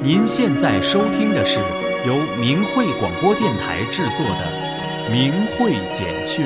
您现在收听的是由明慧广播电台制作的明慧简讯。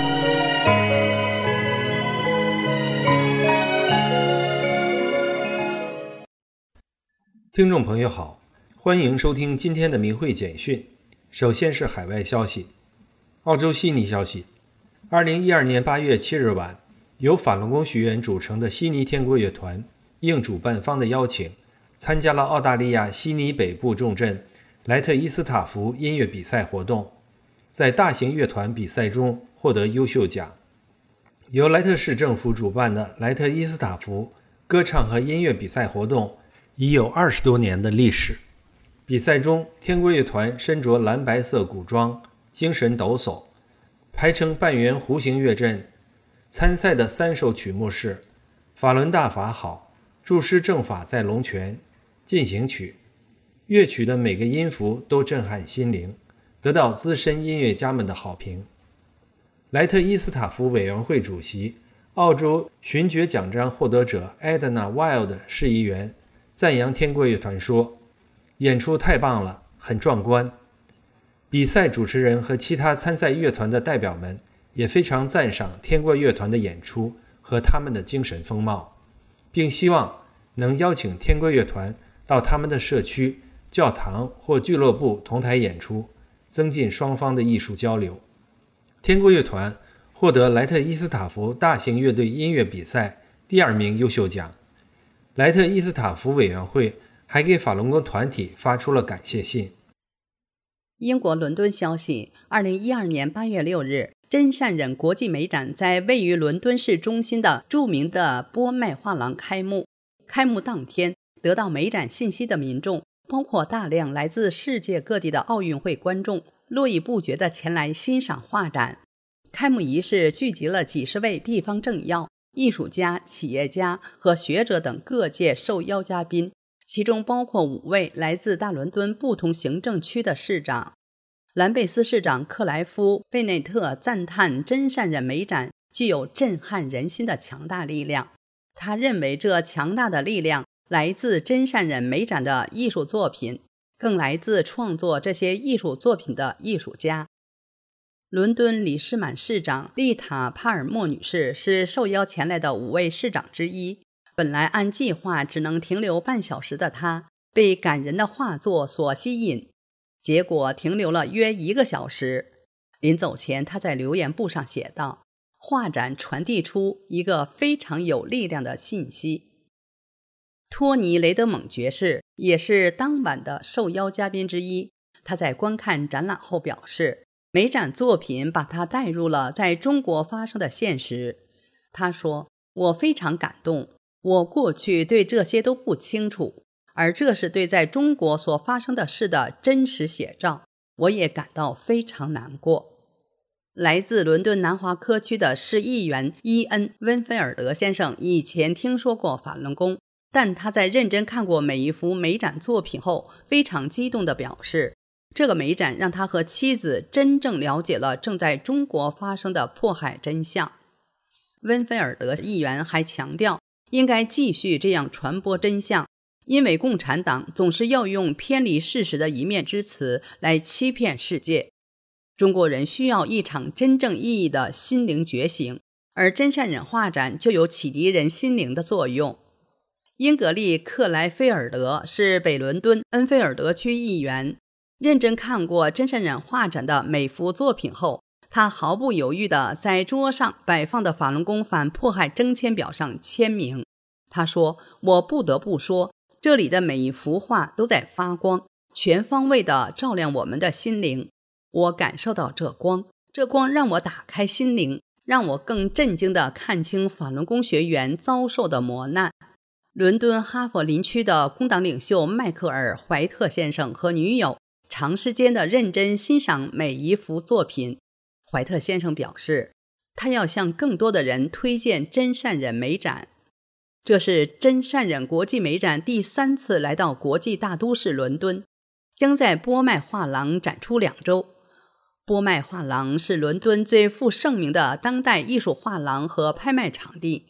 听众朋友好，欢迎收听今天的明慧简讯。首先是海外消息。澳洲悉尼消息，2012年8月7日晚，由法轮功学员组成的悉尼天国乐团应主办方的邀请，参加了澳大利亚悉尼北部重镇莱特伊斯塔福音乐比赛活动，在大型乐团比赛中获得优秀奖。由莱特市政府主办的莱特伊斯塔福歌唱和音乐比赛活动已有20多年的历史。比赛中，天国乐团身着蓝白色古装，精神抖擞，排成半圆弧形乐阵。参赛的3首曲目是法轮大法好、注释正法在龙泉、进行曲。乐曲的每个音符都震撼心灵，得到资深音乐家们的好评。莱特伊斯塔福委员会主席、澳洲勋爵奖章获得者 Edna Wild 市议员赞扬天国乐团说，演出太棒了，很壮观。比赛主持人和其他参赛乐团的代表们也非常赞赏天国乐团的演出和他们的精神风貌，并希望能邀请天国乐团到他们的社区、教堂或俱乐部同台演出，增进双方的艺术交流。天国乐团获得莱特伊斯塔福大型乐队音乐比赛第2名优秀奖。莱特伊斯塔福委员会还给法轮功团体发出了感谢信。 英国伦敦消息，2012年8月6日，真善忍国际美展在位于伦敦市中心的著名的波麦画廊开幕。开幕当天，得到美展信息的民众，包括大量来自世界各地的奥运会观众，络绎不绝地前来欣赏画展。开幕仪式聚集了几十位地方政要、艺术家、企业家和学者等各界受邀嘉宾，其中包括5位来自大伦敦不同行政区的市长。兰贝斯市长克莱夫·贝内特赞叹真善忍美展具有震撼人心的强大力量，他认为这强大的力量来自真善忍美展的艺术作品，更来自创作这些艺术作品的艺术家。伦敦里士满市长丽塔·帕尔默女士是受邀前来的5位市长之一。本来按计划只能停留半小时的她，被感人的画作所吸引，结果停留了约1个小时。临走前，她在留言簿上写道：画展传递出一个非常有力量的信息。托尼·雷德蒙爵士也是当晚的受邀嘉宾之一，他在观看展览后表示，美展作品把他带入了在中国发生的现实。他说，我非常感动，我过去对这些都不清楚，而这是对在中国所发生的事的真实写照，我也感到非常难过。来自伦敦南华科区的市议员伊恩·温菲尔德先生以前听说过法轮功，但他在认真看过每一幅美展作品后，非常激动地表示，这个美展让他和妻子真正了解了正在中国发生的迫害真相。温菲尔德议员还强调，应该继续这样传播真相，因为共产党总是要用偏离事实的一面之词来欺骗世界。中国人需要一场真正意义的心灵觉醒，而真善忍画展就有启迪人心灵的作用。英格丽·克莱菲尔德是北伦敦恩菲尔德区议员，认真看过真善忍画展的每幅作品后，他毫不犹豫地在桌上摆放的法轮功反迫害征签表上签名。他说，我不得不说，这里的每一幅画都在发光，全方位地照亮我们的心灵。我感受到这光，这光让我打开心灵，让我更震惊地看清法轮功学员遭受的磨难。伦敦哈佛林区的工党领袖迈克尔·怀特先生和女友长时间地认真欣赏每一幅作品。怀特先生表示，他要向更多的人推荐真善忍美展。这是真善忍国际美展第3次来到国际大都市伦敦，将在波麦画廊展出2周。波麦画廊是伦敦最负盛名的当代艺术画廊和拍卖场地。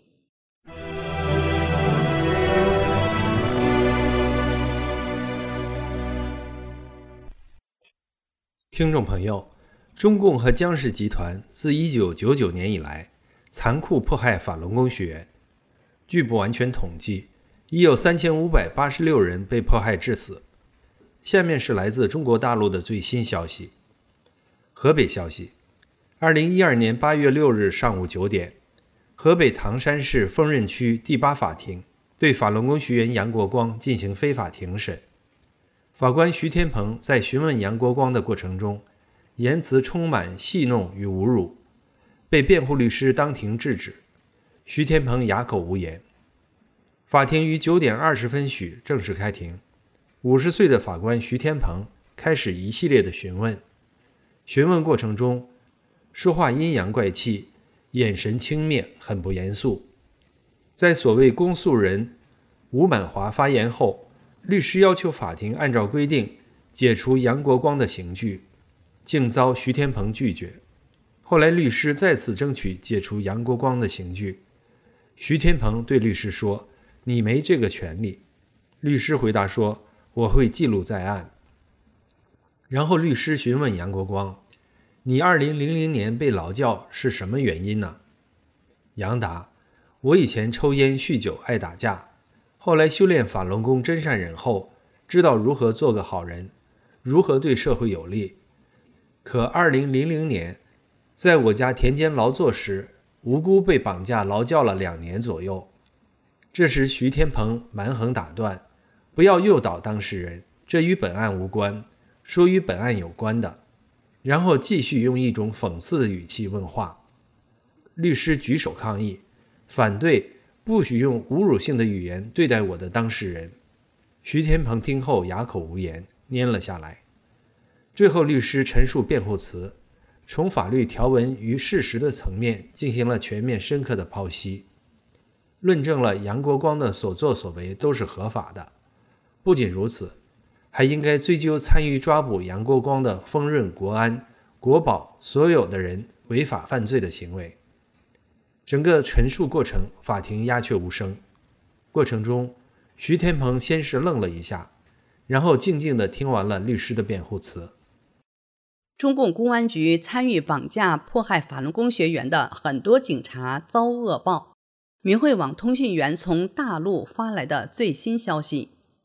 听众朋友，中共和江氏集团自1999年以来残酷迫害法轮功学员，据不完全统计，已有3586人被迫害致死。下面是来自中国大陆的最新消息。河北消息，2012年8月6日上午9点，河北唐山市丰润区第8法庭对法轮功学员杨国光进行非法庭审。法官徐天鹏在询问杨国光的过程中，言辞充满戏弄与侮辱，被辩护律师当庭制止。徐天鹏哑口无言。法庭于9点20分许正式开庭。50岁的法官徐天鹏开始一系列的询问。询问过程中，说话阴阳怪气，眼神轻蔑，很不严肃。在所谓公诉人吴满华发言后，律师要求法庭按照规定解除杨国光的刑具，竟遭徐天鹏拒绝。后来律师再次争取解除杨国光的刑具，徐天鹏对律师说：“你没这个权利。”律师回答说：“我会记录在案。”然后律师询问杨国光：“你2000年被劳教是什么原因呢？”杨答：“我以前抽烟酗酒爱打架，后来修炼法轮功真善忍后，知道如何做个好人，如何对社会有利。可2000年，在我家田间劳作时，无辜被绑架劳教了2年左右。”这时徐天鹏蛮横打断：“不要诱导当事人，这与本案无关，说与本案有关的。”然后继续用一种讽刺的语气问话。律师举手抗议，反对不许用侮辱性的语言对待我的当事人。徐天鹏听后哑口无言，拈了下来。最后律师陈述辩护词，从法律条文与事实的层面进行了全面深刻的剖析，论证了杨国光的所作所为都是合法的。不仅如此，还应该追究参与抓捕杨国光的丰润、国安、国保所有的人违法犯罪的行为。整个陈述过程，法庭鸦雀无声。过程中，徐天鹏先是愣了一下，然后静静地听完了律师的辩护词。 中共公安局参与绑架迫害法轮功学员的很多警察遭恶报。明慧网通讯员从大陆发来的最新消息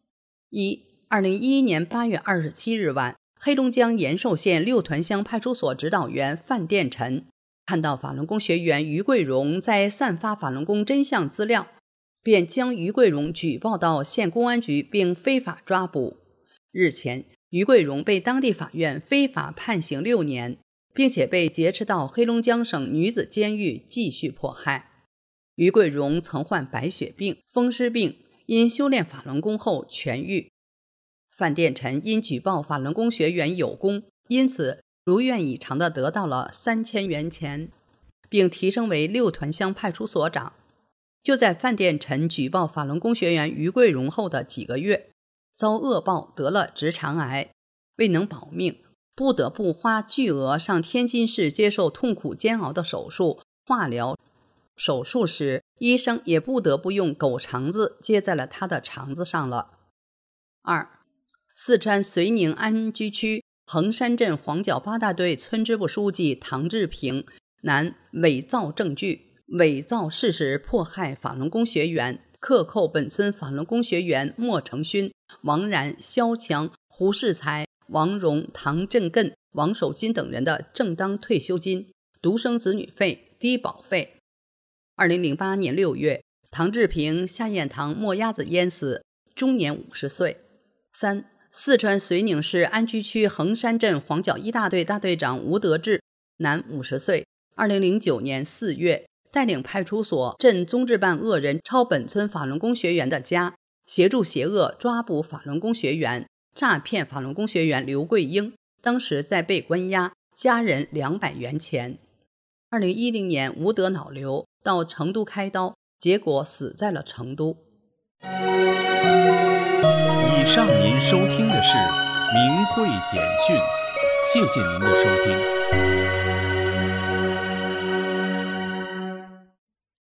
：2011年8月27日晚，黑龙江延寿县六屯乡派出所指导员范殿臣看到法轮功学员于桂荣在散发法轮功真相资料，便将于桂荣举报到县公安局并非法抓捕。日前，于桂荣被当地法院非法判刑6年，并且被劫持到黑龙江省女子监狱继续迫害。于桂荣曾患白血病、风湿病，因修炼法轮功后痊愈。范殿臣因举报法轮功学员有功，因此如愿以偿地得到了3000元钱，并提升为六屯乡派出所长。就在范殿臣举报法轮功学员于桂荣后的几个月，遭恶报得了直肠癌，未能保命，不得不花巨额上天津市接受痛苦煎熬的手术、化疗。手术时，医生也不得不用狗肠子接在了他的肠子上了。2. 四川绥宁安居区横山镇黄角八大队村支部书记唐志平，男，伪造证据、伪造事实迫害法轮功学员，克扣本村法轮功学员莫成勋、王然、肖强、胡世才、王荣、唐振艮、王守金等人的正当退休金、独生子女费、低保费。2008年6月，唐志平下堰塘没鸭子淹死，终年50岁。3. 四川绥宁市安居区横山镇黄角一大队大队长吴德志，男50岁，2009年4月带领派出所镇综治办恶人抄本村法轮功学员的家，协助邪恶抓捕法轮功学员，诈骗法轮功学员刘桂英，当时在被关押，家人200元钱。2010年吴得脑瘤，到成都开刀，结果死在了成都。 以上您收听的是明慧简讯，谢谢您的收听。